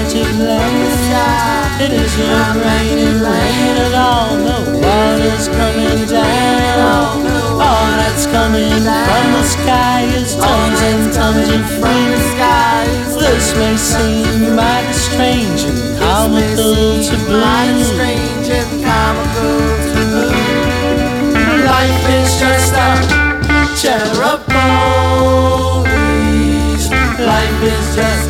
native land. It isn't raining rain at all, no water's coming down. All that's coming from the sky is tons and tons of fruit. This may seem mighty strange and comical to believe. Life is just a cherub ponies. Life is just